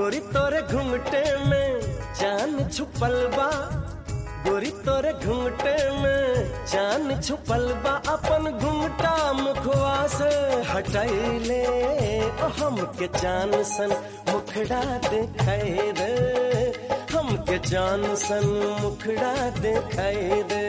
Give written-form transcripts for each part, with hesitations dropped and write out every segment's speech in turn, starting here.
गोरी तोरे घुंघटे में जान छुपल बा, गोरी तोरे घुंघटे में जान छुपल बा। अपन घुंघटा मुखवा से हटैले ओ हमके जान सन मुखड़ा दिखाई दे, हमके जान सन मुखड़ा दिखाई दे।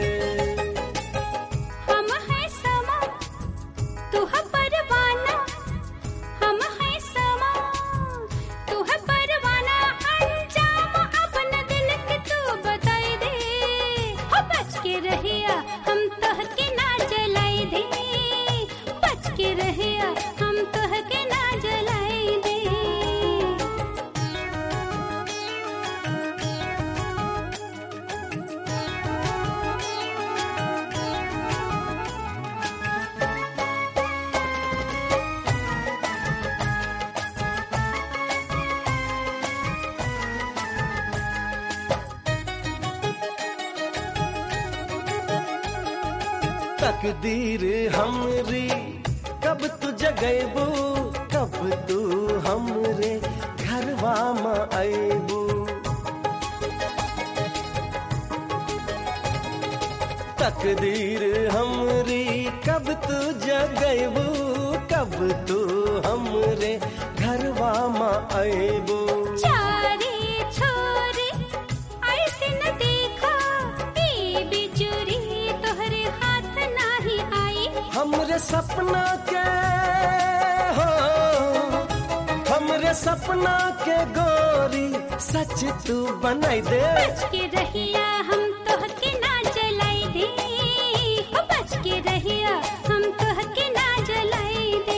हम है समा तू है परवाना, हम है समा तू है परवाना। अंजाम अपना दिल के तू बताई दे, हो बच के रहिया हम तोह के ना जलाई दे, बच के रहिया हम तोह के ना जलाई दे। तकदीर हमरी कब तू जगैबू, कब तू हमरे घरवा में आईबू। तकदीर हमरी कब तू जगैबू, कब तू हमरे घरवा में आईबू। चारे छोरे ऐसे न देखा, ई बिजुरी तोहरे हाथ नाही आई। हमरे सपना के हो, हमरे सपना के गोरी सच तू बनाई दे। बच के रहिया हम तोह के ना जलाई दे, हो बच के रहिया हम तोह के ना जलाई दे।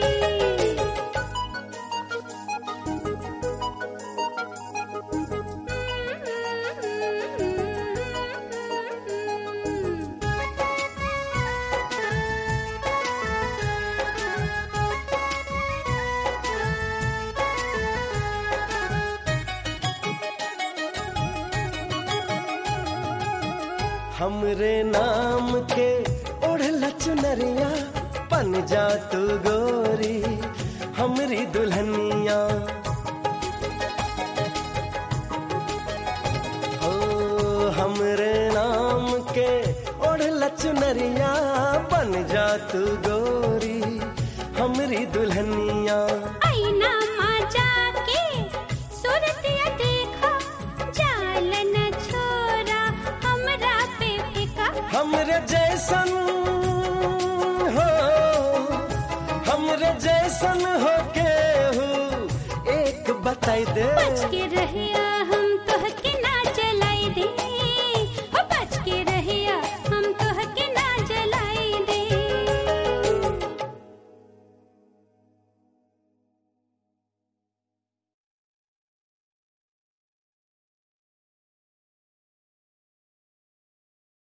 हमरे नाम के ओढ़ला चुनरिया बन जा तू गोरी हमरी दुल्हनिया। ओ हमरे नाम के ओढ़ला चुनरिया बन जा तू गोरी हमरी दुल्हनिया। आईना माँ जाके सूरतिया देखा, जाल न छोरा हमरा पे फेंका। हमरे जैसन हो, हमरे जैसन हो के हो एक बताई दे। बच के रहिया